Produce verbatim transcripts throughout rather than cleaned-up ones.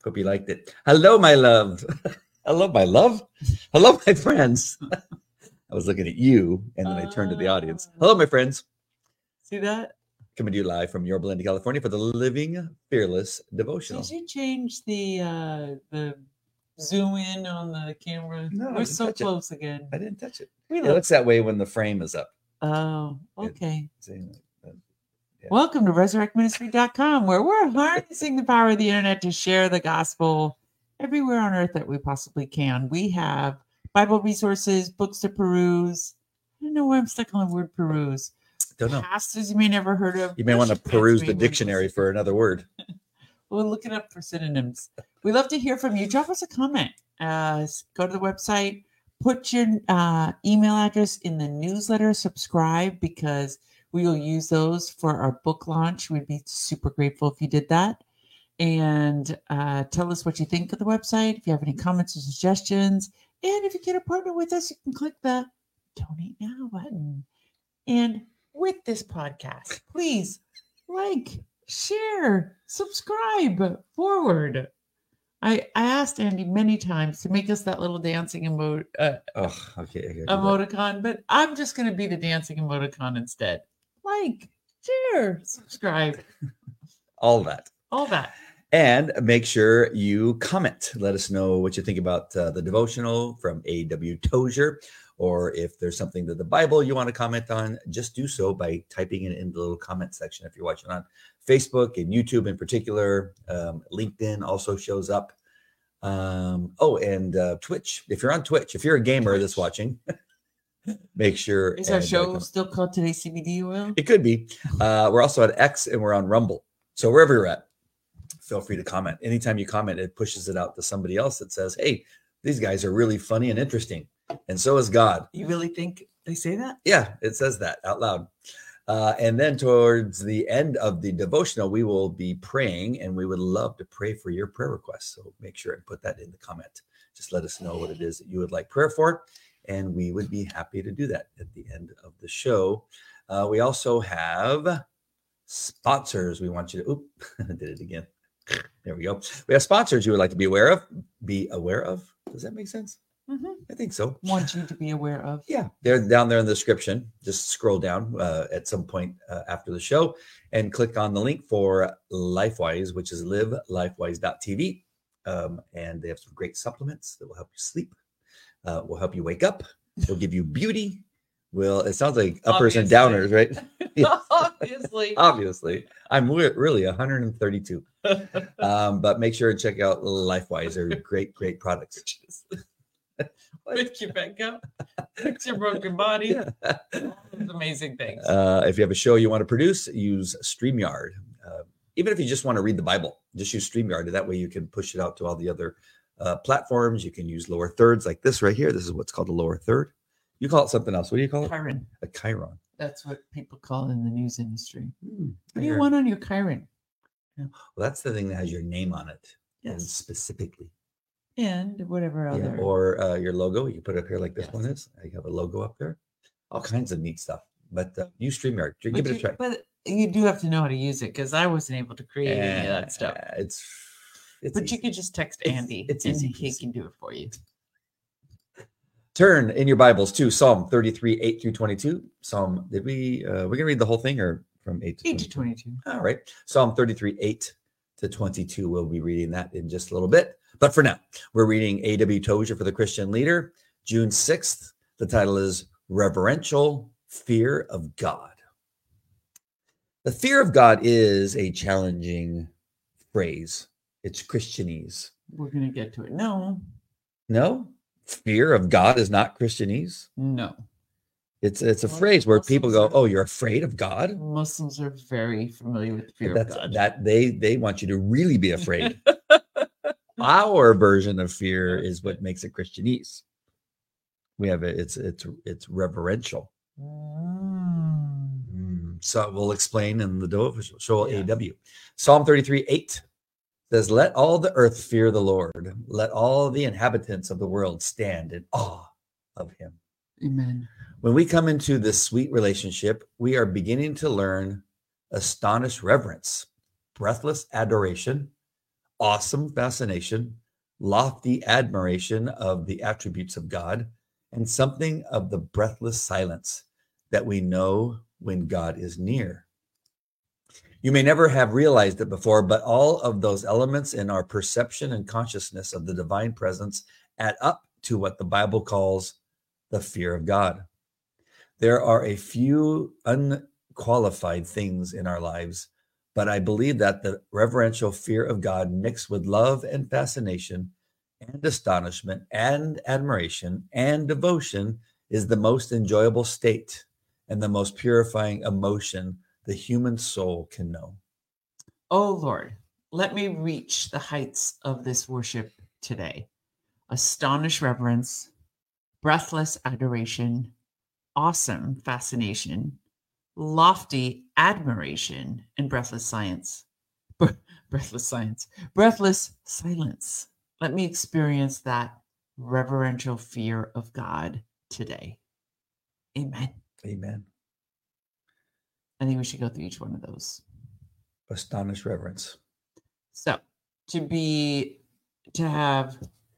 Hope you liked it. Hello, my love. Hello, my love. Hello, my friends. I was looking at you, and then I turned to the audience. Hello, my friends. See that? Coming to you live from Yorba Linda, California for the Living Fearless Devotional. Did you change the uh, the zoom in on the camera? No, I We're didn't so touch it. close again. I didn't touch it. We It love- looks that way when the frame is up. Oh, okay. See, uh, yeah. Welcome to resurrect ministry dot com, where we're harnessing the power of the internet to share the gospel everywhere on earth that we possibly can. We have Bible resources, books to peruse. I don't know why I'm stuck on the word peruse. Don't know. Pastors you may never heard of. You may want to Worship peruse guides the you may dictionary listen- for another word. We'll look it up for synonyms. We love to hear from you. Drop us a comment. Uh, go to the website. Put your uh, email address in the newsletter. Subscribe, because we will use those for our book launch. We'd be super grateful if you did that. And uh, tell us what you think of the website. If you have any comments or suggestions. And if you get a partner with us, you can click the Donate Now button. And with this podcast, please like, share, subscribe, forward. I, I asked Andy many times to make us that little dancing emo- uh, Oh, okay. I gotta do that. emoticon, but I'm just going to be the dancing emoticon instead. Like, share, subscribe, All that. all that. And make sure you comment. Let us know what you think about uh, the devotional from A W Tozer, or if there's something to the Bible you want to comment on, just do so by typing it in the little comment section. If you're watching on Facebook and YouTube in particular, um, LinkedIn also shows up. Um, oh, and uh, Twitch. If you're on Twitch, if you're a gamer that's watching, make sure. Is our and, uh, show comment. still called Today's C B D Oil? It could be. Uh, we're also at X and we're on Rumble. So wherever you're at, feel free to comment. Anytime you comment, it pushes it out to somebody else that says, hey, these guys are really funny and interesting. And so is God. You really think they say that? Yeah, it says that out loud. Uh, and then towards the end of the devotional, we will be praying, and we would love to pray for your prayer requests. So make sure and put that in the comment. Just let us know what it is that you would like prayer for, and we would be happy to do that at the end of the show. Uh, we also have sponsors. We want you to, oop, I did it again. There we go. We have sponsors you would like to be aware of. Be aware of. Does that make sense? Mm-hmm. I think so. Want you to be aware of. Yeah, they're down there in the description. Just scroll down uh, at some point uh, after the show and click on the link for LifeWise, which is live lifewise dot t v. Um, and they have some great supplements that will help you sleep, uh, will help you wake up, will give you beauty. Will it sounds like uppers and Obviously. downers, right? Yes. Obviously. Obviously, I'm re- really one hundred thirty-two. Um, but make sure and check out LifeWise. They're great, great products. Pick your back up. Fix your broken body. It's amazing things. Uh, if you have a show you want to produce, use StreamYard. Uh, even if you just want to read the Bible, just use StreamYard. That way you can push it out to all the other uh, platforms. You can use lower thirds like this right here. This is what's called a lower third. You call it something else. What do you call it? Chiron. A Chiron. That's what people call it in the news industry. Hmm, What do you I heard- want on your Chiron? Well, that's the thing that has your name on it. And Yes. specifically. And whatever Yeah, other. or uh, your logo. You can put it up here like this Yes. one is. You have a logo up there. All kinds of neat stuff. But uh, use StreamYard. Give but it a you, try. But you do have to know how to use it, because I wasn't able to create any of that stuff. Uh, It's, it's But easy. you could just text It's- Andy, it's and easy he peasy. can do it for you. Turn in your Bibles to Psalm thirty-three, eight through twenty-two. Psalm, did we, uh, we're going to read the whole thing or from eight to eight to twenty-two? twenty-two. All right. Psalm thirty-three, eight to twenty-two. We'll be reading that in just a little bit. But for now, we're reading A W Tozer for the Christian Leader, June sixth. The title is Reverential Fear of God. The fear of God is a challenging phrase. It's Christianese. We're going to get to it. No, No, fear of God is not Christianese. no. It's it's a Well, phrase where people go, Muslims are- "Oh, you're afraid of God." Muslims are very familiar with the fear That's of God. that they they want you to really be afraid. Our version of fear is what makes it Christianese. We have it. It's it's it's reverential. Mm. Mm, So we'll explain in the devotional. Show Yeah. A W. Psalm thirty-three, eight says, "Let all the earth fear the Lord. Let all the inhabitants of the world stand in awe of him." Amen. When we come into this sweet relationship, we are beginning to learn astonished reverence, breathless adoration, awesome fascination, lofty admiration of the attributes of God, and something of the breathless silence that we know when God is near. You may never have realized it before, but all of those elements in our perception and consciousness of the divine presence add up to what the Bible calls the fear of God. There are a few unqualified things in our lives, but I believe that the reverential fear of God mixed with love and fascination and astonishment and admiration and devotion is the most enjoyable state and the most purifying emotion the human soul can know. Oh Lord, let me reach the heights of this worship today. Astonished reverence, breathless adoration, awesome fascination, lofty admiration, and breathless science. breathless science. Breathless silence. Let me experience that reverential fear of God today. Amen. Amen. I think we should go through each one of those. Astonished reverence. So, to be, to have.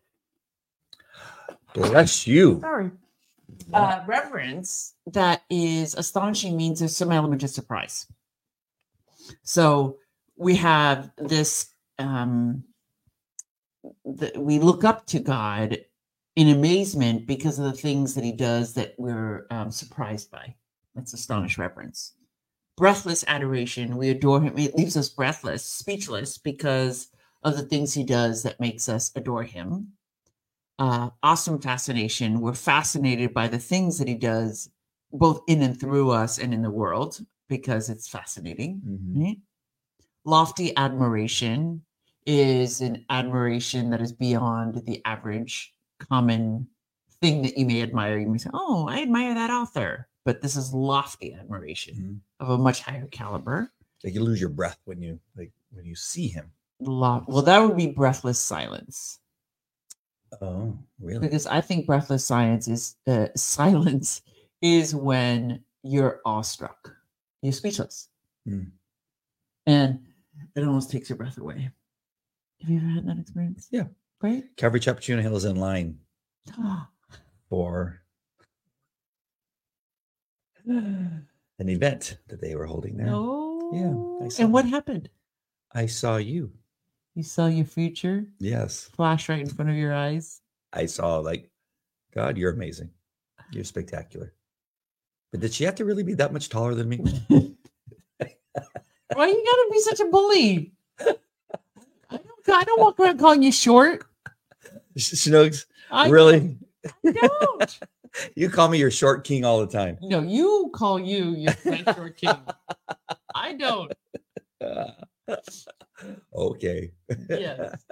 Bless you. Sorry. Uh, reverence that is astonishing means there's some element of surprise. So, we have this, um, the, we look up to God in amazement because of the things that he does that we're um, surprised by. That's astonished reverence. Breathless adoration. We adore him. It leaves us breathless, speechless because of the things he does that makes us adore him. Uh, awesome fascination. We're fascinated by the things that he does, both in and through us and in the world, because it's fascinating. Mm-hmm. Right? Lofty admiration is an admiration that is beyond the average common thing that you may admire. You may say, oh, I admire that author. But this is lofty admiration Mm-hmm. of a much higher caliber. Like you lose your breath when you like when you see him. Lo- well, that would be breathless silence. Oh, really? Because I think breathless science is uh, silence is when you're awestruck, you're speechless, Mm. and it almost takes your breath away. Have you ever had that experience? Yeah. Right? Calvary Chapel Hill is in line for an event that they were holding there. No. Yeah. I saw And what that. happened? I saw you. You saw your future Yes. flash right in front of your eyes. I saw like, God, you're amazing. You're spectacular. But did she have to really be that much taller than me? Why you gotta be such a bully? I don't, I don't walk around calling you short. Snoogs, I really? I don't. You call me your short king all the time. No, you call you your short king. I don't. Uh, okay. Yes.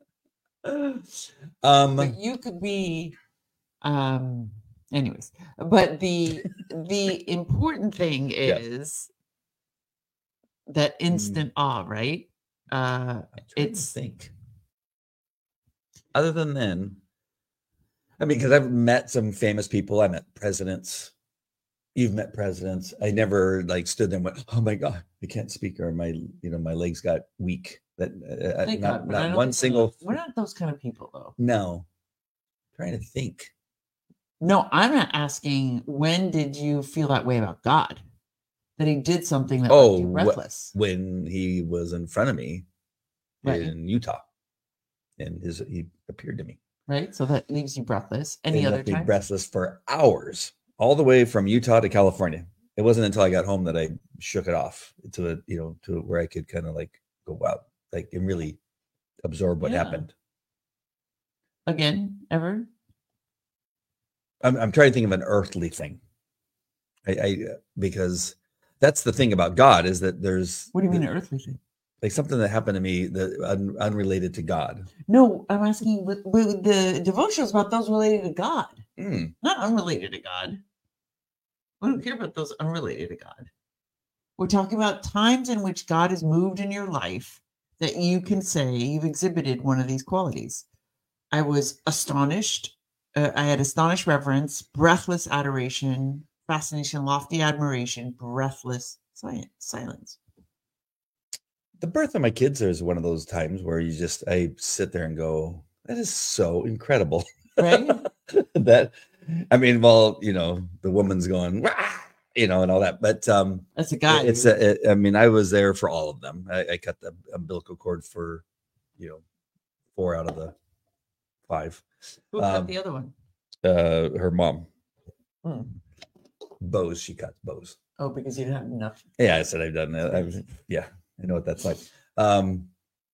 um, But you could be um anyways. But the the important thing is that instant awe, right? Uh it's think. Other than then, I mean, because I've met some famous people. I met presidents. You've met presidents. I never like stood there and went, "Oh my God, I can't speak," or my, you know, my legs got weak. That uh, Thank not, God, but I not don't one think single. We're not, we're not those kind of people, though. No, I'm trying to think. No, I'm not asking. When did you feel that way about God? That he did something that Oh, left you breathless. wh- when he was in front of me Right. in Utah, and his he appeared to me. Right, so that leaves you breathless. Any It other left me time? breathless for hours, all the way from Utah to California. It wasn't until I got home that I shook it off to a, you know, to where I could kind of like go, wow, like and really absorb what Yeah. happened. Again, ever? I'm, I'm trying to think of an earthly thing. I, I because that's the thing about God is that there's. What do you mean the, an earthly thing? Like something that happened to me that un, unrelated to God. No, I'm asking. But, but the devotional is about those related to God, Mm. not unrelated to God. We don't care about those unrelated to God. We're talking about times in which God has moved in your life that you can say you've exhibited one of these qualities. I was astonished. Uh, I had astonished reverence, breathless adoration, fascination, lofty admiration, breathless silence. the birth of my kids is one of those times where you just I sit there and go, that is so incredible. Right? That I mean, well, you know, the woman's going, "Wah!" You know, and all that, but um, That's a guy. it- it's a, it, I mean, I was there for all of them. I, I cut the umbilical cord for, you know, four out of the five. Who cut um, the other one? Uh, her mom, Hmm. Bose, she cuts Bose. Oh, because you didn't have enough. Yeah, I said I've done that. I've, yeah, I know what that's like. Um,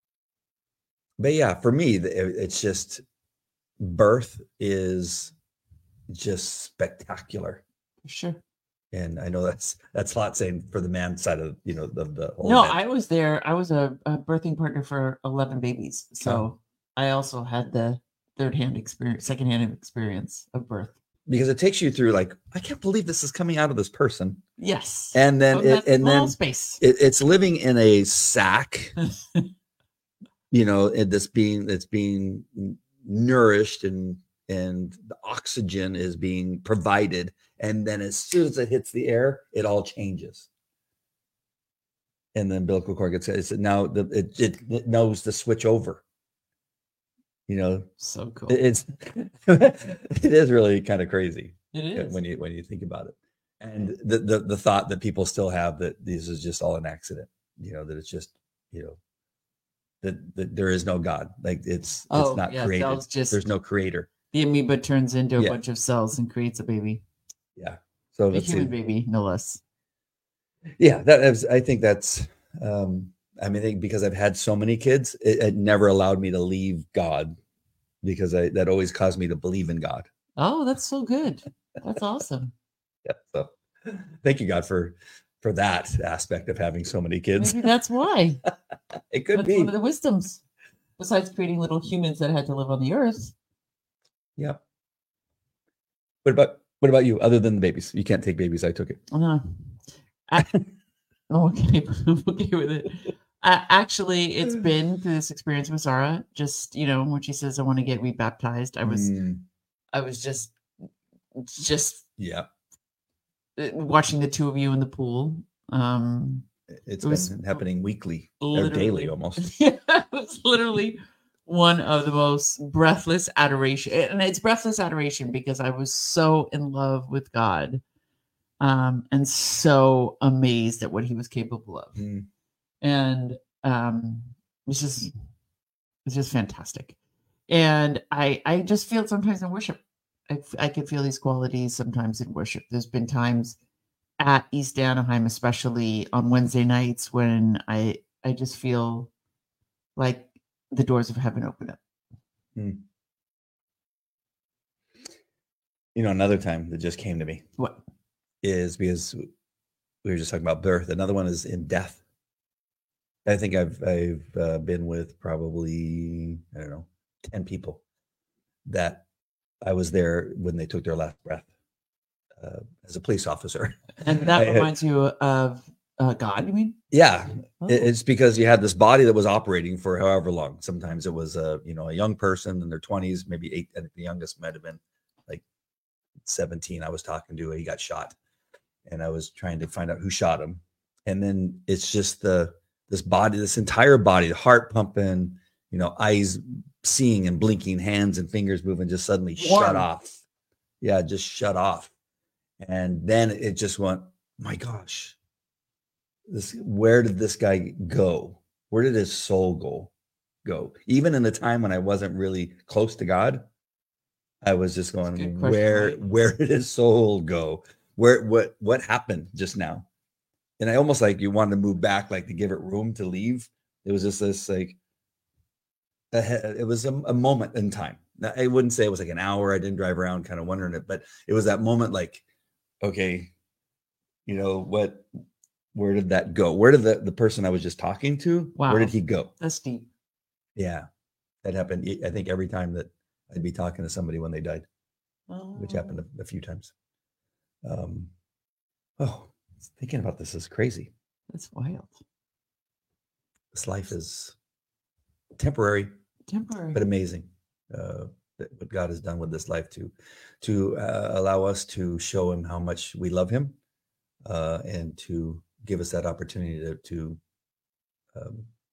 but yeah, for me, the- it- it's just birth is just spectacular. Sure. And I know that's that's a lot saying for the man side of you know the the whole No, event. I was there. I was a, a birthing partner for eleven babies. So Oh. I also had the third hand experience, second hand experience of birth. Because it takes you through like I can't believe this is coming out of this person, Yes. and then From it that and small then space. it, it's living in a sack, you know, and this being it's being nourished and and the oxygen is being provided, and then as soon as it hits the air, it all changes. And then umbilical cord gets it's now the it, it, it knows to switch over. You know, So cool. it, it's it is really kind of crazy It is. when you when you think about it. And the, the the thought that people still have that this is just all an accident, you know, that it's just, you know, that, that there is no God. Like it's Oh, it's not yeah, created. cells just- There's no creator. The amoeba turns into a Yeah. bunch of cells and creates a baby. Yeah. So A let's human see. baby, no less. Yeah, that is, I think that's um I mean I think because I've had so many kids, it, it never allowed me to leave God because I that always caused me to believe in God. Oh, that's so good. That's awesome. Yeah. So thank you, God, for for that aspect of having so many kids. Maybe that's why. It could That's be. one of the wisdoms. Besides creating little humans that had to live on the earth. Yeah. What about what about you? Other than the babies, you can't take babies. I took it. Uh, I, oh, okay, I'm okay with it. Uh, actually, it's been through this experience with Zara. Just you know, when she says I want to get rebaptized, I was, Mm, I was just, just yeah, uh, watching the two of you in the pool. Um, it's It was been happening weekly or literally- daily almost. Yeah, it was literally one of the most breathless adoration, and it's breathless adoration because I was so in love with God, um, and so amazed at what He was capable of, Mm, and um, it's just it's just fantastic. And I I just feel it sometimes in worship. I, f- I can feel these qualities sometimes in worship. There's been times at East Anaheim, especially on Wednesday nights, when I I just feel like the doors of heaven open up. mm. You know, another time that just came to me What? is because we were just talking about birth. Another one is in death. I think I've I've uh, been with probably I don't know ten people that I was there when they took their last breath uh, as a police officer. And that I- reminds you of uh, God, you mean? Yeah, Oh. it- it's because you had this body that was operating for however long. Sometimes it was a you know a young person in their twenties, maybe eight. I think the youngest might have been like seventeen. I was talking to, he got shot, and I was trying to find out who shot him. And then it's just the this body, this entire body, the heart pumping, you know, eyes seeing and blinking, hands and fingers moving, just suddenly Warm. shut off. Yeah, just shut off. And then it just went, my gosh, this where did this guy go? Where did his soul go? Go. Even in the time when I wasn't really close to God, I was just That's a going, good question, where right? where did his soul go? Where what what happened just now? And I almost like you wanted to move back, like to give it room to leave. It was just this like a he- it was a, a moment in time. Now, I wouldn't say it was like an hour. I didn't drive around kind of wondering it, but it was that moment like, okay, you know what, where did that go? Where did the, the person I was just talking to, Wow. where did he go? That's deep. Yeah, that happened. I think every time that I'd be talking to somebody when they died, which happened Oh, a, a few times. Um, oh, thinking about this is crazy. that's wild. This life is temporary, Temporary. but amazing. Uh, that what God has done with this life to to uh, allow us to show Him how much we love Him, uh, and to give us that opportunity to, to um,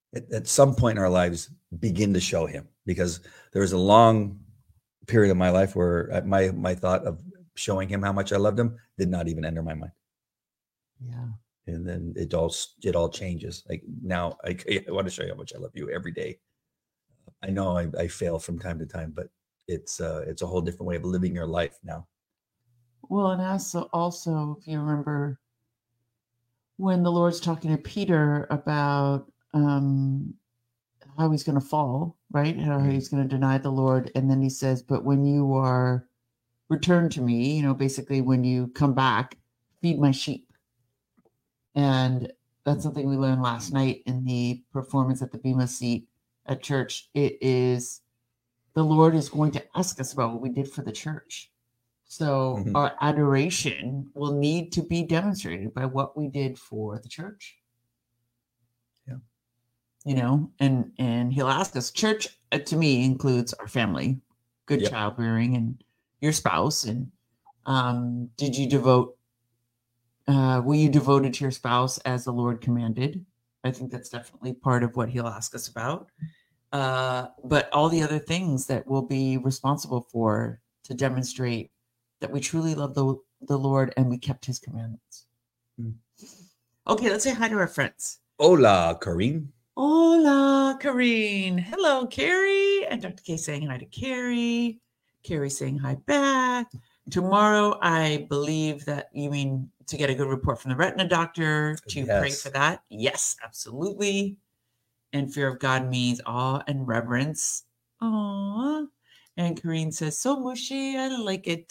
at, at some point in our lives begin to show him, because there was a long period of my life where my my thought of showing him how much I loved him did not even enter my mind. Yeah. And then it all it all changes. Like now, I, I want to show you how much I love you every day. I know I, I fail from time to time, but it's uh, it's a whole different way of living your life now. Well, and also, also, if you remember when the Lord's talking to Peter about um, how he's going to fall, right? How Mhm. he's going to deny the Lord. And then he says, but when you are returned to me, you know, basically when you come back, feed my sheep. And that's something we learned last night in the performance at the Bema seat at church. It is the Lord is going to ask us about what we did for the church. So Mhm. our adoration will need to be demonstrated by what we did for the church. Yeah. You know, and and he'll ask us. Church uh, to me includes our family, good Yep. child rearing, and your spouse. And um, did you devote? Uh, were you devoted to your spouse as the Lord commanded? I think that's definitely part of what he'll ask us about. Uh, but all the other things that we'll be responsible for to demonstrate that we truly love the, the Lord and we kept his commandments. Mm. Okay, let's say hi to our friends. Hola, Kareem. Hola, Kareen. Hello, Carrie. And Doctor K saying hi to Carrie. Carrie saying hi back. Tomorrow, I believe that you mean to get a good report from the retina doctor to Yes. pray for that. Yes, absolutely. And fear of God means awe and reverence. Aw. And Kareen says, so mushy. I like it.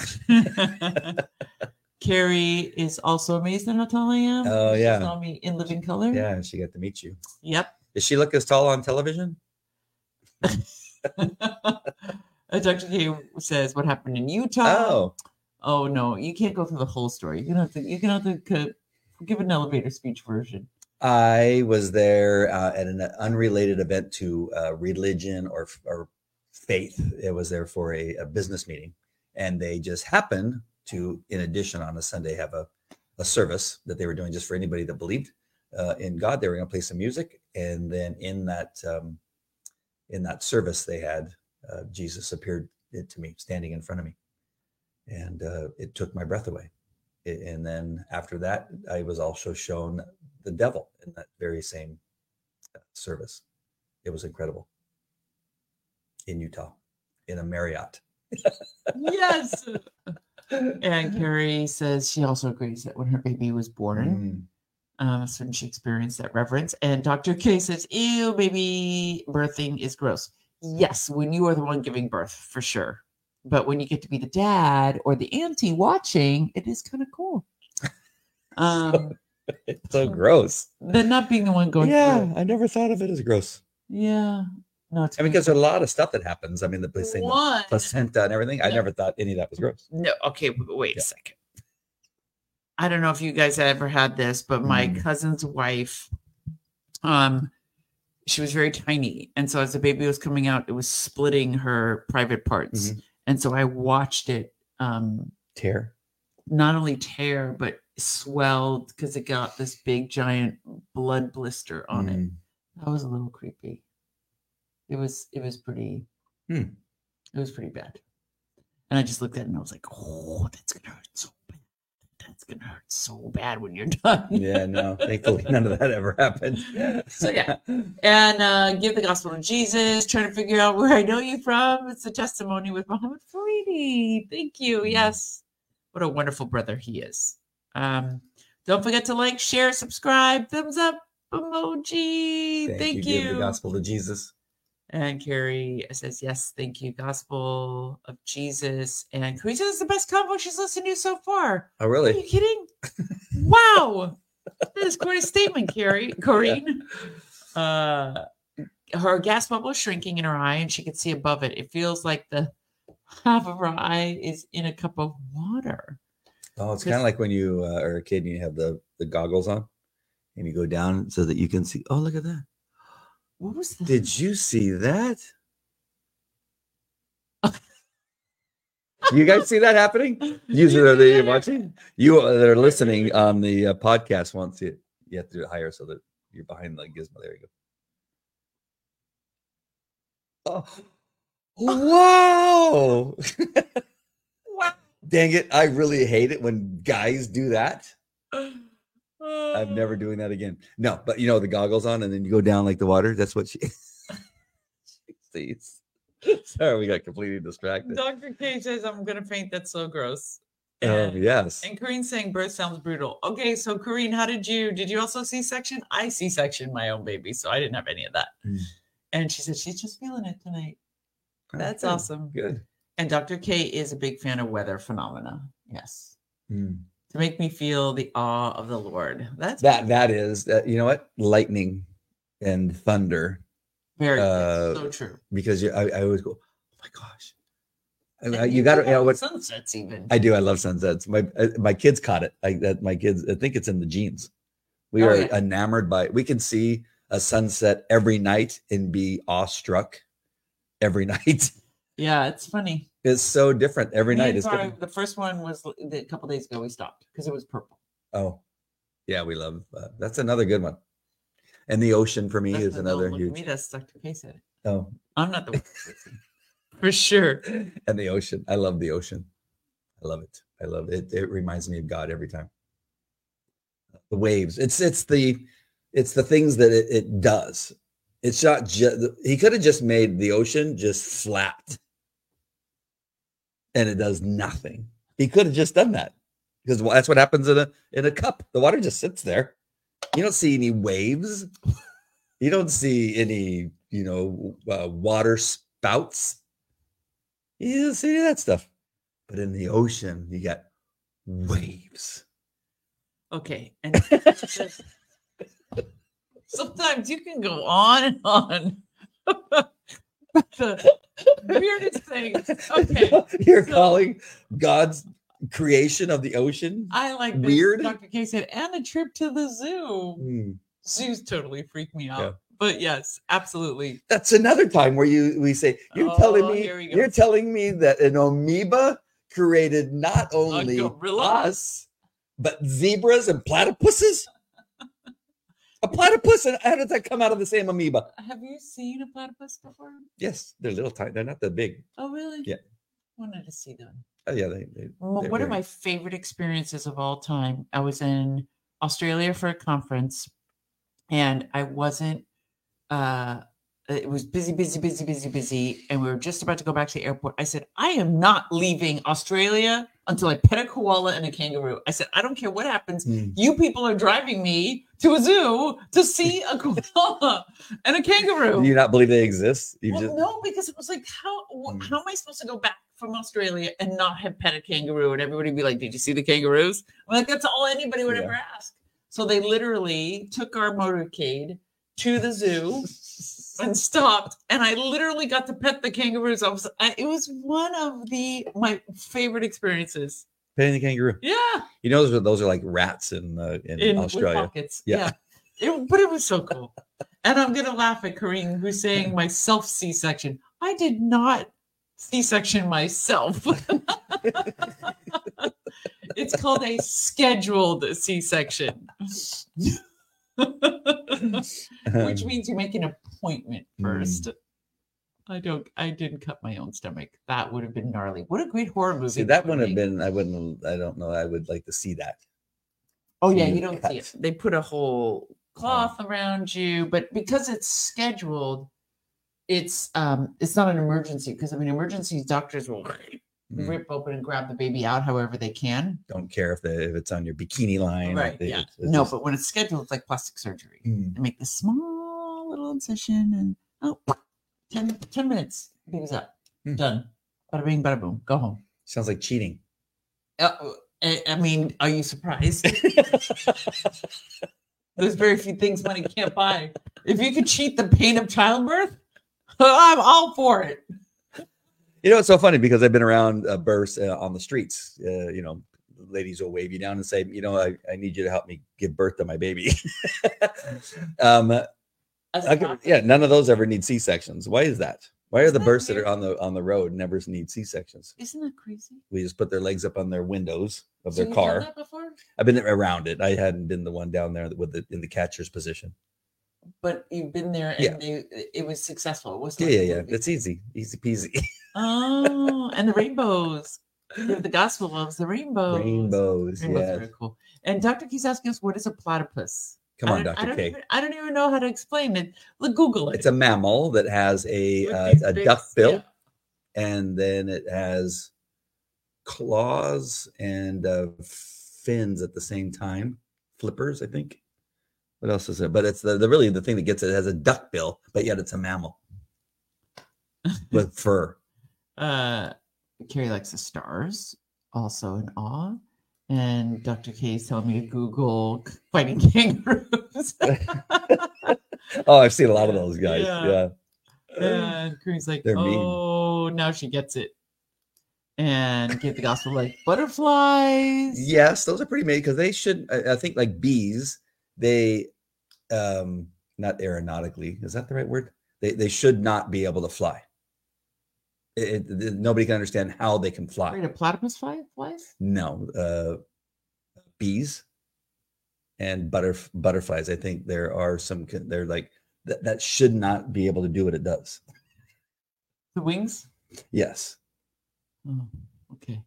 Carrie is also amazed at how tall I am. Oh, She yeah. saw me in living color. Yeah, she got to meet you. Yep. Does she look as tall on television? Doctor K says, what happened in Utah? Oh. Oh, no. You can't go through the whole story. You're going to have to, you're gonna have to give an elevator speech version. I was there uh, at an unrelated event to uh, religion or, or faith. It was there for a, a business meeting. And they just happened to, in addition, on a Sunday, have a, a service that they were doing just for anybody that believed uh, in God. They were going to play some music. And then in that um, in that service they had, uh, Jesus appeared to me standing in front of me. And uh, it took my breath away. It, and then after that, I was also shown the devil in that very same service. It was incredible. In Utah, in a Marriott. Yes. And Carrie says she also agrees that when her baby was born, mm. um, so she experienced that reverence. And Doctor K says, ew, baby birthing is gross. Yes, when you are the one giving birth, for sure. But when you get to be the dad or the auntie watching, it is kind of cool. Um, it's so gross. Than not being the one going yeah, through it. I never thought of it as gross. Yeah. No, it's I mean, because there's a lot of stuff that happens. I mean, the, One, the placenta and everything. No. I never thought any of that was gross. No. Okay. Wait yeah. a second. I don't know if you guys ever had this, but my mm. cousin's wife, um, she was very tiny. And so as the baby was coming out, it was splitting her private parts. Mm-hmm. And so I watched it um, tear, not only tear, but swelled because it got this big giant blood blister on mm. it. That was a little creepy. It was, it was pretty, hmm. it was pretty bad. And I just looked at it and I was like, oh, that's going to hurt so bad. That's going to hurt so bad when you're done. Yeah, no, thankfully none of that ever happened. So yeah. And uh, give the gospel to Jesus, trying to figure out where I know you from. It's a testimony with Muhammad Faridi. Thank you. Mm. Yes. What a wonderful brother he is. Um, don't forget to like, share, subscribe, thumbs up, emoji. Thank, thank you. you. Give the gospel to Jesus. And Carrie says, yes, thank you, gospel of Jesus. And Carrie says, it's the best combo she's listened to so far. Oh, really? Are you kidding? Wow. That is quite a statement, Carrie. Corrine. Yeah. Uh, her gas bubble is shrinking in her eye, and she can see above it. It feels like the half of her eye is in a cup of water. Oh, it's kind of like when you uh, are a kid and you have the, the goggles on, and you go down so that you can see. Oh, look at that. What was that? Did you see that? You guys see that happening? Usually, are they watching? You they're listening on the uh, podcast. Once you you have to do it higher so that you're behind the gizmo. There you go. Oh, wow. Wow. Dang it. I really hate it when guys do that. I'm never doing that again. No, but you know, the goggles on and then you go down like the water. That's what she, she sees. Sorry, we got completely distracted. Doctor K says, I'm going to faint. That's so gross. Oh, And, yes. and Kareen's saying birth sounds brutal. Okay, so Kareen, how did you, did you also C-section? I C-sectioned my own baby, so I didn't have any of that. Mm. And she said, she's just feeling it tonight. Oh, That's good, awesome. Good. And Doctor K is a big fan of weather phenomena. Yes. Mm. To make me feel the awe of the Lord. That's That, that is, uh, you know what? Lightning and thunder. very uh, so true. Because you, I, I always go, oh my gosh. And Uh, you got to, you know what? Sunsets even. I do. I love sunsets. My uh, my kids caught it. I that my kids. I think it's in the genes. We Oh, are yeah. enamored by. We can see a sunset every night and be awestruck every night. Yeah, it's funny. It's so different every Me night. and It's Tara, different. the first one was a couple days ago. We stopped because it was purple. Oh, yeah. We love. Uh, that's another good one. And the ocean for me That's is the another little- huge. Me, that's Doctor K said it. Oh, I'm not the one person. For sure. and the ocean. I love the ocean. I love it. I love it. It reminds me of God every time. The waves. It's it's the it's the things that it, it does. It's not just he could have just made the ocean just flat. And it does nothing. He could have just done that. Because that's what happens in a in a cup. The water just sits there. You don't see any waves. You don't see any, you know, uh, water spouts. You don't see any of that stuff. But in the ocean, you got waves. Okay. And sometimes you can go on and on. The weirdest things. Okay. You're so- calling God's creation of the ocean I like this. weird? Doctor K said, and a trip to the zoo. Hmm. Zoos totally freak me out. Yeah. But yes, absolutely. That's another time where you we say you're Oh, telling me here we go. you're telling me that an amoeba created not only gorilla? us but zebras and platypuses. A platypus and how did that come out of the same amoeba? Have you seen a platypus before? Yes, they're little tiny. They're not that big. Oh, really? Yeah. Wanted to see them. Oh yeah, they. they Well, they're one of very- my favorite experiences of all time. I was in Australia for a conference, and I wasn't. Uh, it was busy, busy, busy, busy, busy, and we were just about to go back to the airport. I said, "I am not leaving Australia until I pet a koala and a kangaroo." I said, "I don't care what happens. Hmm. You people are driving me to a zoo to see a koala and a kangaroo." Do you not believe they exist? You Well, just no, because it was like, how wh- Mm. how am I supposed to go back from Australia and not have pet a kangaroo? And everybody would be like, "Did you see the kangaroos?" I'm like, that's all anybody would Yeah. ever ask. So they literally took our motorcade to the zoo and stopped, and I literally got to pet the kangaroos. I was, I, it was one of the my favorite experiences. petting the kangaroo. Yeah, You know those are those are like rats in uh, in, in with Australia. pockets. Yeah. Yeah, It- but it was so cool. And I'm gonna laugh at Kareem, who's saying my self C-section. I did not C-section myself. It's called a scheduled C-section, which means you make an appointment first. I don't. I didn't cut my own stomach. That would have been gnarly. What a great horror movie! See, that would wouldn't have make. been. I wouldn't. I don't know. I would like to see that. Oh yeah, you you don't see it. cut. They put a whole cloth around you, but because it's scheduled, it's um it's not an emergency, because I mean emergencies doctors will Mm. rip open and grab the baby out however they can. Don't care if the if it's on your bikini line. Right. It- Yeah. it's- it's No, just- but when it's scheduled, it's like plastic surgery. Mm. They make this small little incision and oh, ten, ten minutes. Baby's up. Mm. Done. Bada bing, bada boom. Go home. sounds like cheating. Uh, I, I mean, are you surprised? There's very few things money can't buy. If you could cheat the pain of childbirth, I'm all for it. You know, it's so funny because I've been around uh, births uh, on the streets. Uh, you know, ladies will wave you down and say, you know, I, I need you to help me give birth to my baby. um, As a I could- doctor, yeah, none of those ever need C sections. Why is that? Why are Isn't the that births that weird? are on the on the road never need C sections? Isn't that crazy? We just put their legs up on their windows of So their you've done car. that before? I've been around it. I hadn't been the one down there with the in the catcher's position. but you've been there and Yeah. they, it was successful. It was Yeah, like yeah, a yeah. movie. It's easy, easy peasy. Oh, and the rainbows. The gospel loves the rainbows. Rainbows, Rainbows are yes. very cool. And Doctor K's asking us, what is a platypus? Come I on, don't, I Doctor don't K. even, I don't even know how to explain it. Look, Google it. It's a mammal that has a With uh, these a big- duck bill, yeah. and then it has claws and uh, fins at the same time. Flippers, I think. What else is it? But it's the, the really the thing that gets it. It has a duck bill, but yet it's a mammal with fur. Uh, Carrie likes the stars, also in awe. And Doctor K is telling me to Google fighting kangaroos. Oh, I've seen a lot of those guys. Yeah. Yeah. And Carrie's like, They're mean. oh, now she gets it. And get the gospel like butterflies. Yes, those are pretty made because they should. I, I think like bees, they um not aeronautically. Is that the right word? They they should not be able to fly. It, it, nobody can understand how they can fly. Wait, a platypus fly flies? No, uh, bees and butter butterflies. I think there are some. They're like that. That should not be able to do what it does. The wings? Yes. Oh, okay.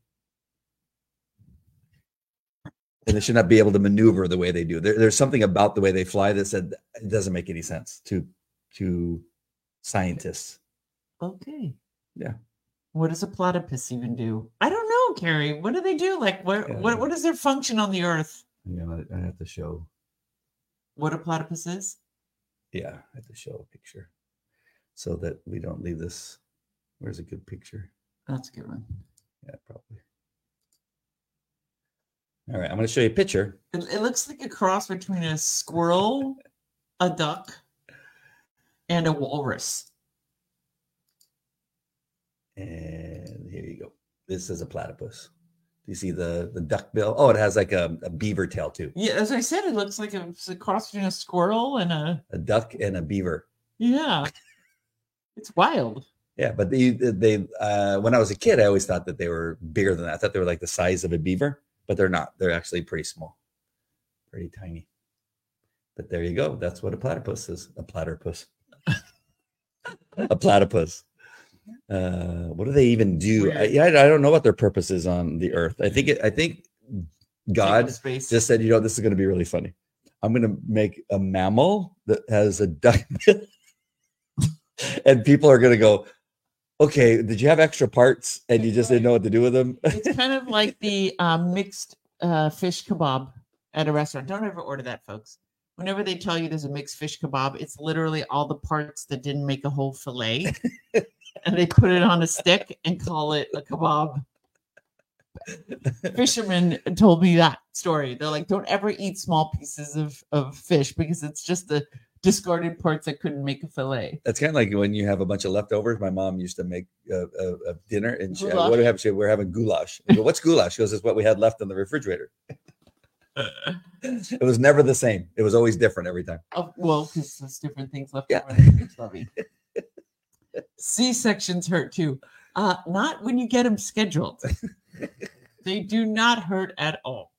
And they should not be able to maneuver the way they do. There, there's something about the way they fly that said it doesn't make any sense to to scientists. Okay. Yeah. What does a platypus even do? I don't know, Carrie. What do they do? Like, what Yeah. what what is their function on the earth? Yeah, I, I have to show. What a platypus is? Yeah, I have to show a picture so that we don't leave this. Where's a good picture? That's a good one. Yeah, probably. All right, I'm going to show you a picture. It, it looks like a cross between a squirrel, a duck, and a walrus. And here you go. This is a platypus. Do you see the, the duck bill? Oh, it has like a, a beaver tail too. Yeah, as I said, it looks like a, it's a cross between a squirrel and a A duck and a beaver. yeah. It's wild. Yeah, but they they uh, when I was a kid, I always thought that they were bigger than that. I thought they were like the size of a beaver, but they're not. They're actually pretty small, pretty tiny. But there you go. That's what a platypus is. A platypus. A platypus. Uh, what do they even do? I, yeah, I don't know what their purpose is on the earth. I think it, I think God space. just said, you know, this is going to be really funny. I'm going to make a mammal that has a duck bill, and people are going to go, okay, did you have extra parts and you just didn't know what to do with them? It's kind of like the um, mixed uh, fish kebab at a restaurant. Don't ever order that, folks. Whenever they tell you there's a mixed fish kebab, it's literally all the parts that didn't make a whole fillet. And they put it on a stick and call it a kebab. Fishermen told me that story. They're like, don't ever eat small pieces of, of fish because it's just the discarded parts that couldn't make a fillet. That's kind of like when you have a bunch of leftovers. My mom used to make a, a, a dinner, and she, Goulash. what do we have? She, we're having goulash. I go, what's goulash? She goes, it's what we had left in the refrigerator. It was never the same. It was always different every time. Oh, well, because there's different things left Yeah. over in the fridge, Lovey. C-sections hurt too. Uh, not when you get them scheduled. They do not hurt at all.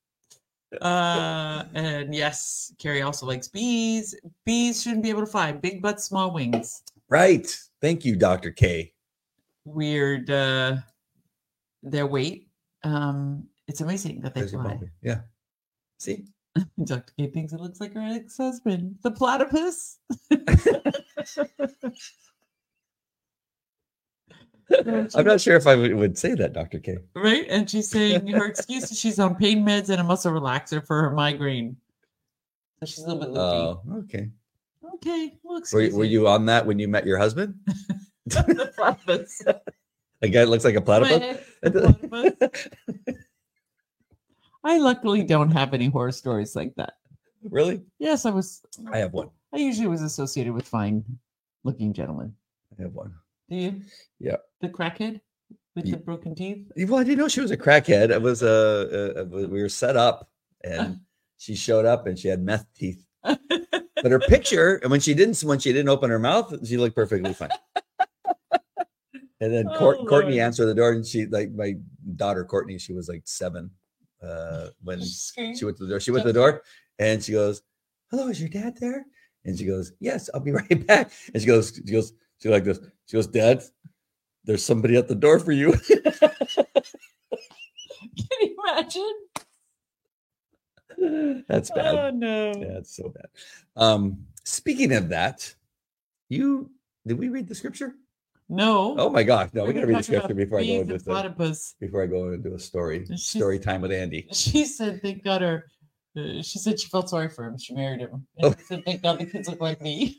Uh, and yes, Carrie also likes bees. Bees shouldn't be able to fly. Big butts, small wings. Right. Thank you, Doctor K. Weird. Uh, their weight. Um, it's amazing that they There's your fly. bumblebee. Yeah. See? Doctor K thinks it looks like her ex-husband, the platypus. I'm not sure if I would, would say that, Doctor K. Right? And she's saying her excuse is she's on pain meds and a muscle relaxer for her migraine. So she's a little bit loopy. Oh, okay. Okay. Well, Were, excuse were me. you on that when you met your husband? The platypus. A guy that looks like a platypus? Meh, the platypus. I luckily don't have any horror stories like that. Really? Yes, I was. I have one. I usually was associated with fine-looking gentlemen. I have one. Do you? Yeah. The crackhead with Yeah. the broken teeth. Well, I didn't know she was a crackhead. It was uh, uh we were set up, and she showed up, and she had meth teeth. But her picture, and when she didn't, when she didn't open her mouth, she looked perfectly fine. And then Oh, Court, Courtney Lord. answered the door, and she like my daughter Courtney. She was like seven uh, when Scream. she went to the door. She went to the door, and she goes, "Hello, is your dad there?" And she goes, yes, I'll be right back. And she goes, she goes, she like this. She goes, Dad, there's somebody at the door for you. Can you imagine? That's bad. Oh no. Yeah, it's so bad. Um, speaking of that, you did we read the scripture? No. Oh my gosh, no, We're we gotta gonna read the talk scripture about before I go being into the the, platypus. before I go into a story. She's- Story time with Andy. She said, thank God her, uh, she said she felt sorry for him. She married him. And Oh. she said, thank God the kids look like me.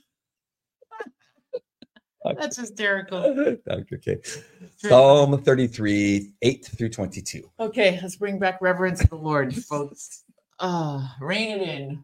That's hysterical. Doctor K. Psalm thirty-three, eight through twenty-two. Okay, let's bring back reverence to the Lord, folks. Ah, rein it in.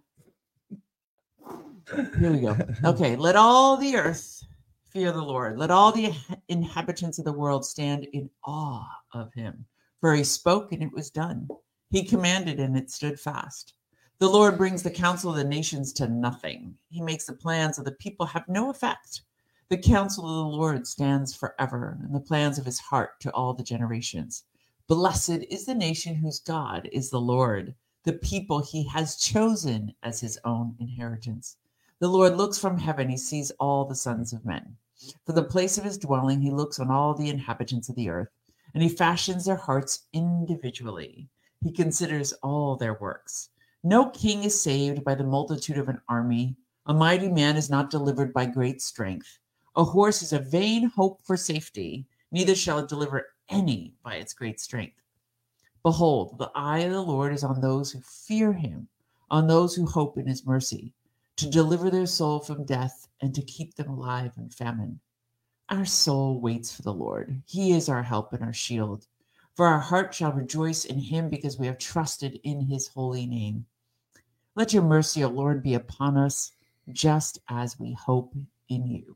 Here we go. Okay, let all the earth fear the Lord. Let all the inhabitants of the world stand in awe of him. For he spoke and it was done. He commanded and it stood fast. The Lord brings the counsel of the nations to nothing. He makes the plans of the people have no effect. The counsel of the Lord stands forever, and the plans of his heart to all the generations. Blessed is the nation whose God is the Lord, the people he has chosen as his own inheritance. The Lord looks from heaven, he sees all the sons of men. From the place of his dwelling, he looks on all the inhabitants of the earth, and he fashions their hearts individually. He considers all their works. No king is saved by the multitude of an army. A mighty man is not delivered by great strength. A horse is a vain hope for safety, neither shall it deliver any by its great strength. Behold, the eye of the Lord is on those who fear him, on those who hope in his mercy, to deliver their soul from death and to keep them alive in famine. Our soul waits for the Lord. He is our help and our shield. For our heart shall rejoice in him because we have trusted in his holy name. Let your mercy, O Lord, be upon us, just as we hope in you.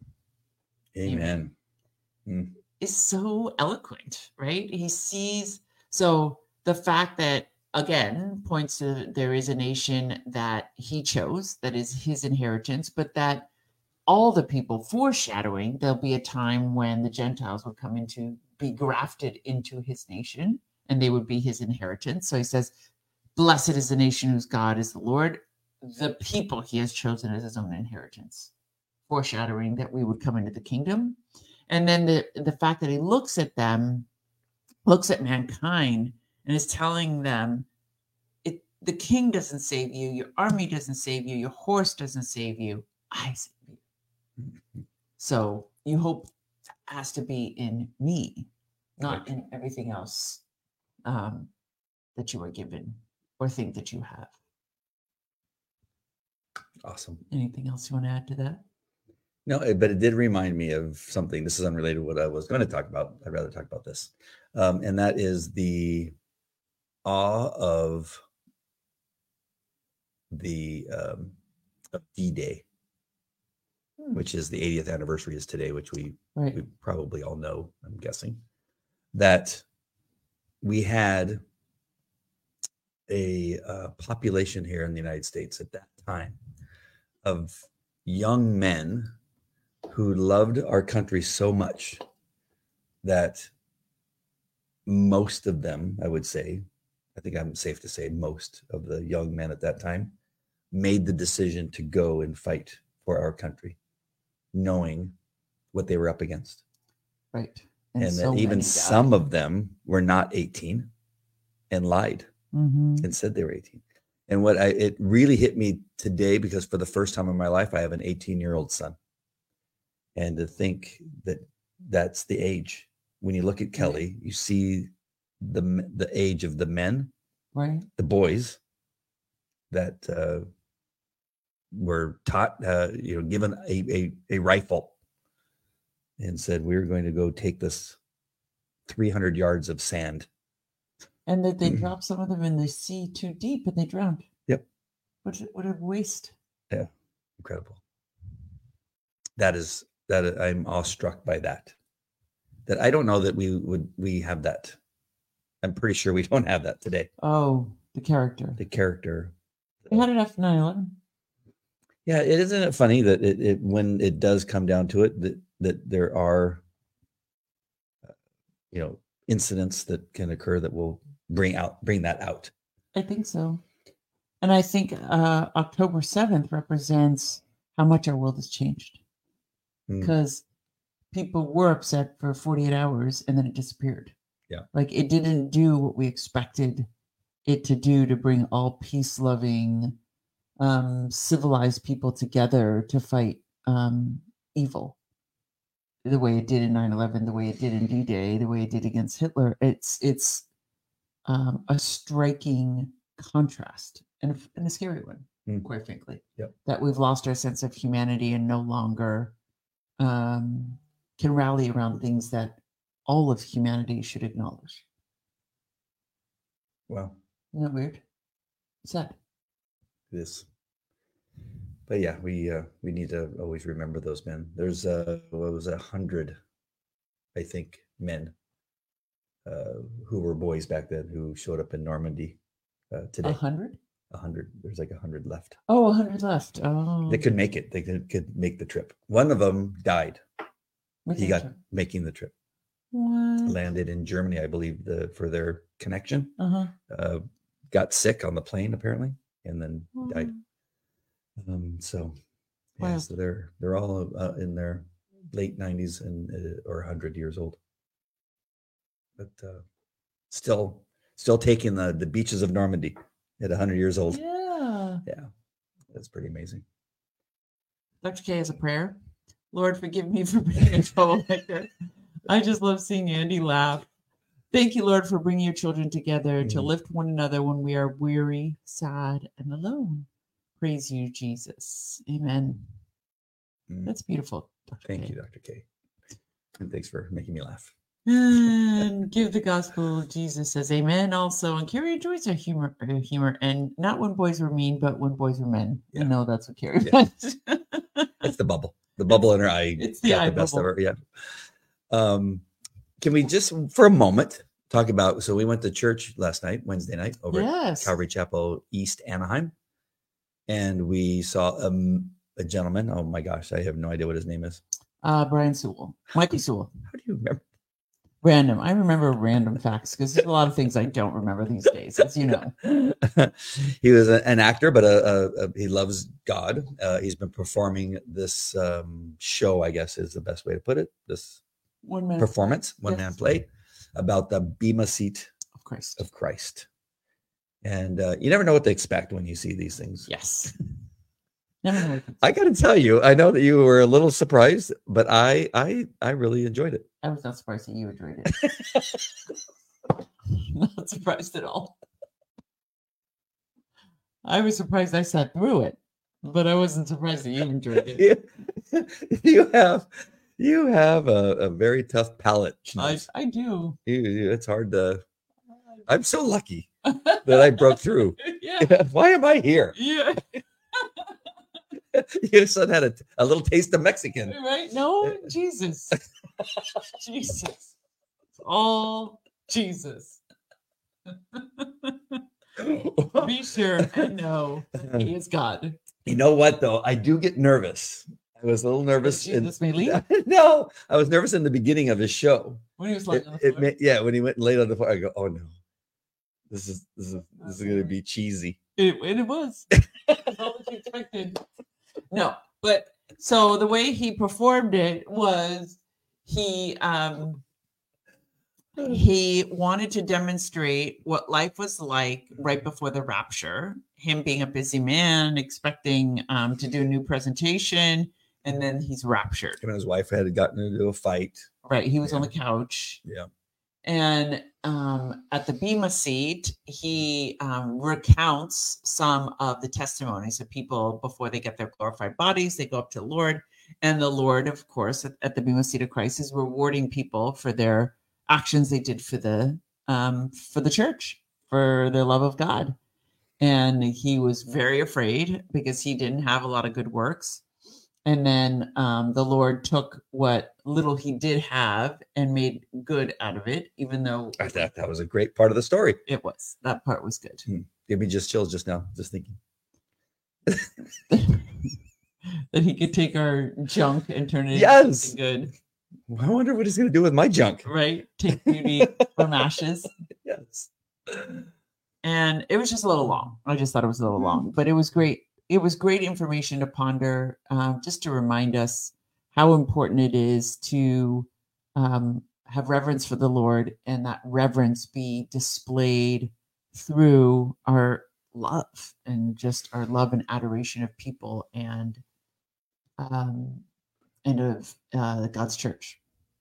Amen. Mm. Is so eloquent, right? He sees, so the fact that, again, points to there is a nation that he chose, that is his inheritance, but that all the people, foreshadowing there'll be a time when the Gentiles will come into, be grafted into his nation, and they would be his inheritance. So he says, blessed is the nation whose God is the Lord, the people he has chosen as his own inheritance, foreshadowing that we would come into the kingdom. And then the, the fact that he looks at them, looks at mankind, and is telling them, it, the king doesn't save you, your army doesn't save you, your horse doesn't save you, I save you. So you hope has to be in me, not Right. in everything else um, that you are given or think that you have. Awesome. Anything else you want to add to that? No, it- but it did remind me of something. This is unrelated to what I was going to talk about. I'd rather talk about this. Um, and that is the awe of the um, of D-Day, Hmm. which is the eightieth anniversary is today, which we, Right. we probably all know, I'm guessing, that we had a uh, population here in the United States at that time of young men who loved our country so much that most of them, I would say, I think I'm safe to say most of the young men at that time made the decision to go and fight for our country, knowing what they were up against. Right. And, so that even many some died. of them were not eighteen and lied Mhm. and said they were eighteen. And what I, it really hit me today, because for the first time in my life, I have an eighteen year old son. And to think that that's the age. When you look at Kelly, you see the the age of the men, Right. the boys that uh, were taught, uh, you know, given a, a, a rifle and said, we're going to go take this three hundred yards of sand. And that they dropped some of them in the sea too deep and they drowned. Yep. What, what a waste. Yeah. Incredible. That is, that I'm awestruck by that. That I don't know that we would, we have that. I'm pretty sure we don't have that today. Oh, the character. The character. They had it after nine eleven. Yeah, it isn't it funny that it, it when it does come down to it that that there are uh, you know incidents that can occur that will bring out bring that out. I think so. And I think uh, October seventh represents how much our world has changed. Mm. Because people were upset for forty-eight hours and then it disappeared. Yeah. Like it didn't do what we expected it to do to bring all peace-loving, um, civilized people together to fight um, evil. The way it did in nine eleven, the way it did in D-Day, the way it did against Hitler. It's it's um, a striking contrast and a, and a scary one, Mm. quite frankly. Yep. That we've lost our sense of humanity and no longer um, can rally around things that all of humanity should acknowledge. Wow. Isn't that weird? Sad. This. But yeah, we uh, we need to always remember those men. There's uh, what was a hundred, I think, men uh, who were boys back then who showed up in Normandy uh, today. A hundred? A hundred. There's like a hundred left. Oh, a hundred left. Oh, They could make it. They could, could make the trip. One of them died. He got making the trip. What? Landed in Germany, I believe, the for their connection. Uh-huh. Uh, got sick on the plane apparently, and then Oh. died. Um, so, yeah, Wow. so they're they're all uh, in their late nineties and uh, or one hundred years old, but uh, still still taking the the beaches of Normandy at one hundred years old. Yeah. Yeah, that's pretty amazing. Doctor K has a prayer. Lord, forgive me for being a troublemaker. I just love seeing Andy laugh. Thank you, Lord, for bringing your children together to Mhm. lift one another when we are weary, sad, and alone. Praise you, Jesus. Amen. Mm. That's beautiful, Doctor Thank K. you, Doctor K, and thanks for making me laugh. And give the gospel. Jesus says amen. Also, and Carrie enjoys her humor, her humor, and not when boys were mean, but when boys were men. Yeah. You know that's what Carrie Yeah. meant. It's the bubble, the bubble in her eye. It's the got eye the best bubble. of her. Yeah. Um, can we just for a moment talk about? So we went to church last night, Wednesday night, over at Yes. Calvary Chapel East Anaheim, and we saw um, a gentleman. Oh my gosh, I have no idea what his name is. Uh, Brian Sewell, Mikey Sewell. How do you remember? Random. I remember random facts because there's a lot of things I don't remember these days, as you know. He was a, an actor, but a, a, a, he loves God. Uh, he's been performing this um, show, I guess is the best way to put it. This One minute performance, one man Yes. play about the Bema seat of Christ. of Christ. And uh, you never know what to expect when you see these things. Yes. Never know. I got to tell you, I know that you were a little surprised, but I, I, I really enjoyed it. I was not surprised that you enjoyed it. Not surprised at all. I was surprised I sat through it, but I wasn't surprised that you enjoyed it. you, you have, you have a, a very tough palate. I, I do. You, you, it's hard to. I'm so lucky that I broke through. Yeah. Why am I here? Yeah. Your son had a, a little taste of Mexican. Right? No, Jesus. Jesus. It's all Jesus. Be sure and know that He is God. You know what, though? I do get nervous. I was a little nervous. That Jesus may lead? No, I was nervous in the beginning of his show. When he was It, lying on the it floor. ma- yeah, when he went and laid on the floor, I go, oh no, this is this is this is going to be cheesy. It, and it was. It's all that you expected. No, but so the way he performed it was he um he wanted to demonstrate what life was like right before the rapture. Him being a busy man, expecting um to do a new presentation, and then he's raptured. Him and his wife had gotten into a fight. Right. He was on Yeah. the couch. Yeah. And um, at the Bema seat, he um, recounts some of the testimonies of people before they get their glorified bodies. They go up to the Lord. And the Lord, of course, at, at the Bema seat of Christ, is rewarding people for their actions they did for the um, for the church, for their love of God. And he was very afraid because he didn't have a lot of good works. And then um, the Lord took what little he did have and made good out of it, even though I thought that was a great part of the story. it was. That part was good. Gave me just chills just now, just thinking. That he could take our junk and turn it Yes. into something good, I wonder what he's going to do with my junk. right? Take beauty from ashes. Yes. And it was just a little long. I just thought it was a little long, but it was great it was great information to ponder, um, just to remind us how important it is to um, have reverence for the Lord, and that reverence be displayed through our love and just our love and adoration of people and um, and of uh, God's church.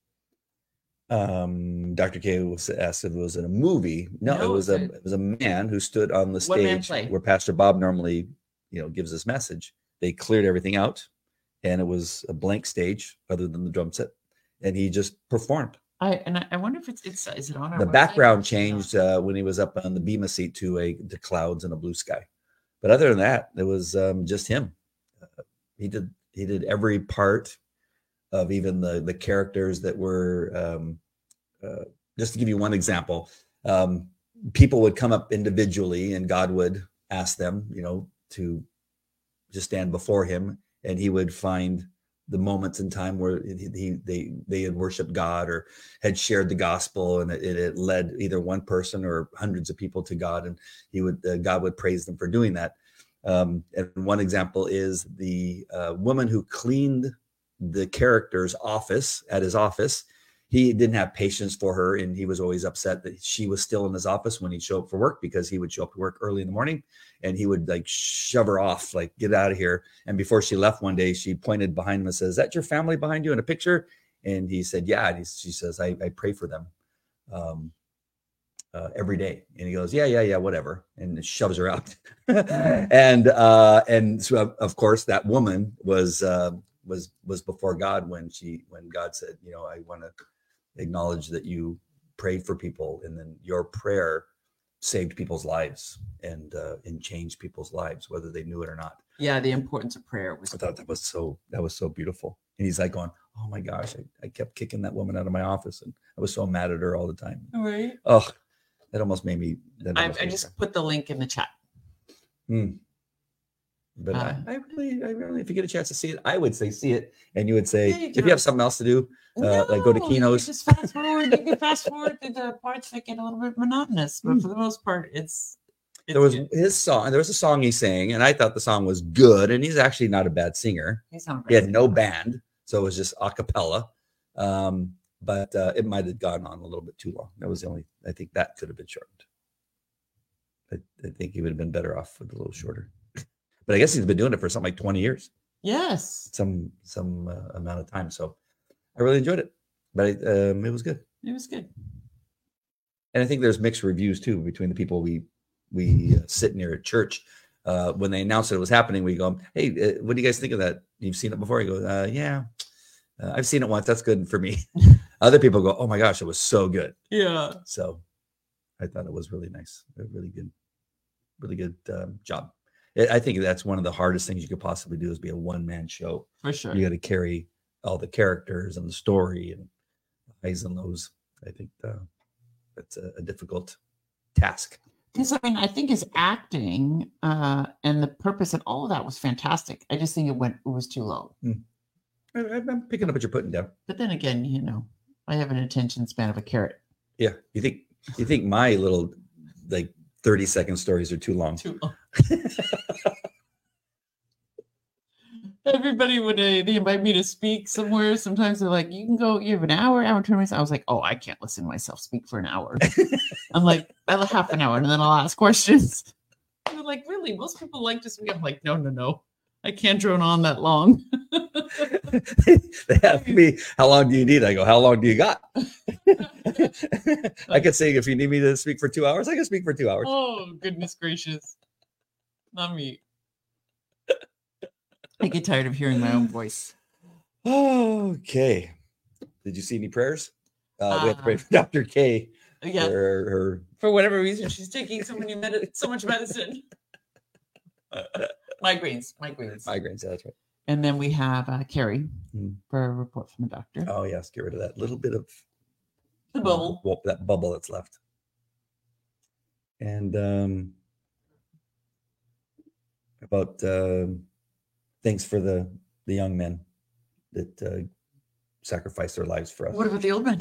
Um, Doctor K was asked if it was in a movie. No, No, it was a it's a- it was a man who stood on the One-man stage play. where Pastor Bob normally, you know, gives his message. They cleared everything out, and it was a blank stage other than the drum set, and he just performed. I and I, I wonder if it's it's is it on our The website? background changed uh, when he was up on the Bema seat to a the clouds and a blue sky, but other than that, it was um, just him. Uh, he did he did every part of even the the characters that were. Um, uh, just to give you one example, um, people would come up individually, and God would ask them, you know, to just stand before Him, and He would find the moments in time where he, he they they had worshipped God or had shared the gospel, and it, it led either one person or hundreds of people to God, and he would uh, God would praise them for doing that. Um, and one example is the uh, woman who cleaned the character's office at his office. He didn't have patience for her, and he was always upset that she was still in his office when he'd show up for work, because he would show up to work early in the morning, and he would like shove her off, like, get out of here. And before she left one day, she pointed behind him and says, "Is that your family behind you in a picture?" And he said, "Yeah." And he, she says, I, I pray for them um, uh, every day. And he goes, yeah, yeah, yeah, whatever. And shoves her out. and uh, and so, of, of course, that woman was uh, was was before God when she when God said, you know, I want to acknowledge that you prayed for people, and then your prayer saved people's lives and uh, and changed people's lives, whether they knew it or not. Yeah, the importance of prayer was. I thought that was so that was so beautiful. And he's like going, "Oh my gosh, I, I kept kicking that woman out of my office, and I was so mad at her all the time." Right. Oh, that almost made me. That I, almost I made me just cry. put the link in the chat. Hmm. But Uh, I, I really, I really, if you get a chance to see it, I would say see it, and you would say, Yeah, you if you do. have something else to do, uh, like go to No, you Kino's. can just fast forward. You can fast forward to the parts that get a little bit monotonous, but for the most part, it's. it's There was good. his song. There was a song he sang, and I thought the song was good. And he's actually not a bad singer. He's not He had no band, so it was just a cappella. Um, but uh, it might have gone on a little bit too long. That was the only. I think that could have been shortened. I, I think he would have been better off with a little shorter. But I guess he's been doing it for something like twenty years, Yes, some some uh, amount of time. So I really enjoyed it. But I, um, it was good. it was good. And I think there's mixed reviews too between the people we we uh, sit near at church. Uh, when they announced that it was happening, we go, "Hey, uh, what do you guys think of that? You've seen it before?" He goes, uh, "Yeah, uh, I've seen it once. That's good for me." Other people go, "Oh my gosh, it was so good." Yeah. So I thought it was really nice, a really good, really good um, job. I I think that's one of the hardest things you could possibly do is be a one man show. For sure. You got to carry all the characters and the story and highs and lows. I think uh, that's a, a difficult task. Because I mean, I think his acting uh, and the purpose and all of that was fantastic. I just think it went, it was too low. I, I'm picking up what you're putting down. But then again, you know, I have an attention span of a carrot. Yeah, you think you think my little like thirty second stories are too long? Too long. Everybody, when they, they invite me to speak somewhere, sometimes they're like, "You can go. You have an hour, hour and twenty minutes." I was like, "Oh, I can't listen to myself speak for an hour." I'm like, "I have half an hour, and then I'll ask questions." They're like, "Really? Most people like to speak." I'm like, "No, no, no. I can't drone on that long." They ask me, "How long do you need?" I go, "How long do you got?" I could say, if you need me to speak for two hours, I can speak for two hours. Oh, goodness gracious. Not me. I get tired of hearing my own voice. Okay. Did you see any prayers? Uh, we have to pray Uh, for Doctor K. Yeah. For her, her For whatever reason, she's taking so many med- so much medicine. migraines, migraines. migraines. Yeah, that's right. And then we have uh, Carrie Hmm. for a report from the doctor. Oh yes, get rid of that little bit of The bubble. well, that bubble that's left. And um, about um thanks for the the young men that uh, sacrificed their lives for us. What about the old men?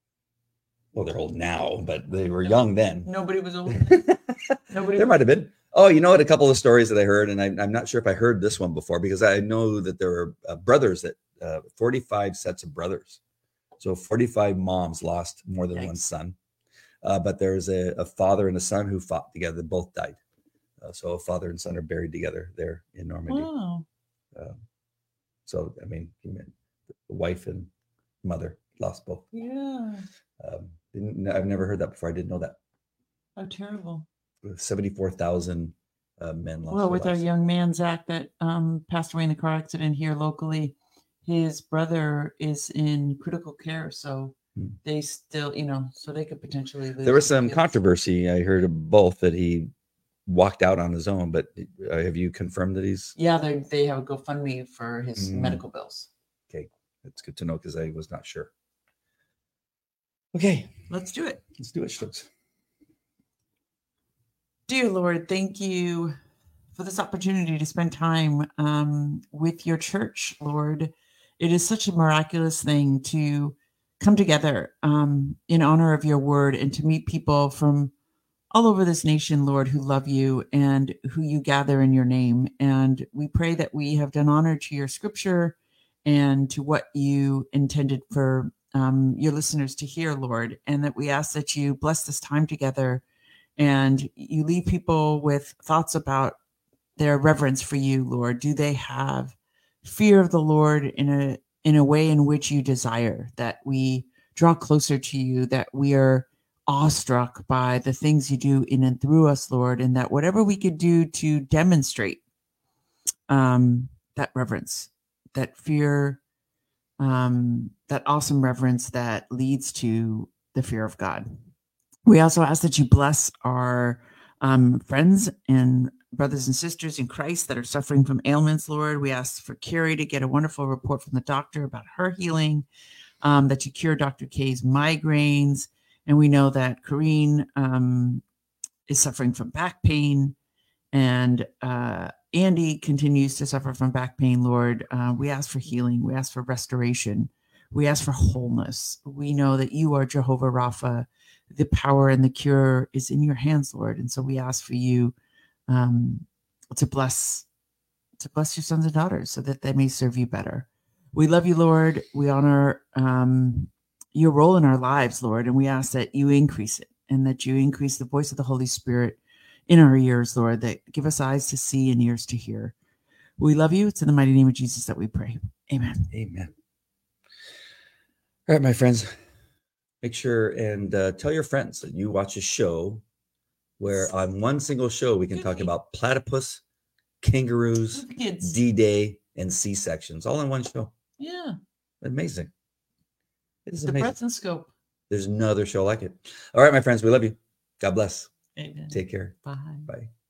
Well, they're old now, but they were young then. Nobody was old. Nobody. There might have been. Oh, you know what? A couple of stories that I heard, and I, I'm not sure if I heard this one before, because I know that there were uh, brothers that uh, forty-five sets of brothers. So forty-five moms lost more than Yikes. one son. Uh, but there's a, a father and a son who fought together. They both died. Uh, so a father and son are buried together there in Normandy. Wow. Uh, so, I mean, the wife and mother lost both. Yeah. Um, didn't, I've never heard that before. I didn't know that. How terrible. seventy-four thousand uh, men lost Well, their with lives. our young man, Zach, that um, passed away in the car accident here locally, his brother is in critical care. So Hmm. they still, you know, so they could potentially lose. There was some kids. controversy. I heard of both that he walked out on his own, but uh, have you confirmed that he's? Yeah, they they have a GoFundMe for his Mm. medical bills. Okay, that's good to know because I was not sure. Okay, Let's do it. let's do it, Stokes. Dear Lord, thank you for this opportunity to spend time um, with your church, Lord. It is such a miraculous thing to come together um, in honor of your word and to meet people from all over this nation, Lord, who love you and who you gather in your name. And we pray that we have done honor to your scripture and to what you intended for um, your listeners to hear, Lord, and that we ask that you bless this time together and you leave people with thoughts about their reverence for you, Lord. Do they have fear of the Lord in a in a way in which you desire, that we draw closer to you, that we are awestruck by the things you do in and through us, Lord, and that whatever we could do to demonstrate um, that reverence, that fear, um, that awesome reverence that leads to the fear of God. We also ask that you bless our um, friends and brothers and sisters in Christ that are suffering from ailments, Lord. We ask for Carrie to get a wonderful report from the doctor about her healing, um, that you cure Doctor K's migraines. And we know that Corrine um, is suffering from back pain, and uh, Andy continues to suffer from back pain, Lord. Uh, we ask for healing. We ask for restoration. We ask for wholeness. We know that you are Jehovah Rapha. The power and the cure is in your hands, Lord. And so we ask for you um, to bless to bless your sons and daughters so that they may serve you better. We love you, Lord. We honor um, your role in our lives, Lord, and we ask that you increase it and that you increase the voice of the Holy Spirit in our ears, Lord, that give us eyes to see and ears to hear. We love you. It's in the mighty name of Jesus that we pray. Amen. Amen. All right, my friends, make sure and uh, tell your friends that you watch a show where on one single show we can talk about platypus, kangaroos, Kids. D-Day, and C-sections all in one show. Yeah. Amazing. It is The amazing. breadth and scope. There's no other show like it. All right, my friends, we love you. God bless. Amen. Take care. Bye. Bye.